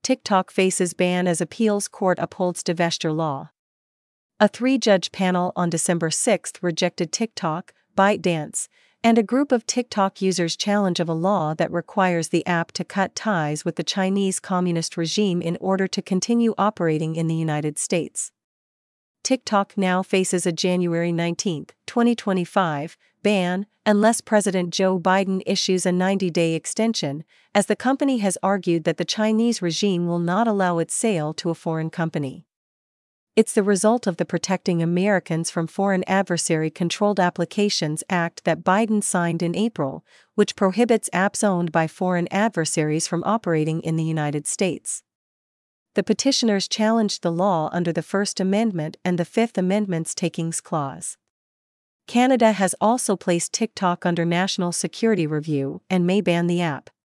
TikTok faces ban as appeals court upholds divestiture law. A 3-judge panel on December 6 rejected TikTok, ByteDance, and a group of TikTok users' challenge of a law that requires the app to cut ties with the Chinese Communist regime in order to continue operating in the United States. TikTok now faces a January 19, 2025, ban, unless President Joe Biden issues a 90-day extension, as the company has argued that the Chinese regime will not allow its sale to a foreign company. It's the result of the Protecting Americans from Foreign Adversary-Controlled Applications Act that Biden signed in April, which prohibits apps owned by foreign adversaries from operating in the United States. The petitioners challenged the law under the First Amendment and the Fifth Amendment's Takings Clause. Canada has also placed TikTok under national security review and may ban the app.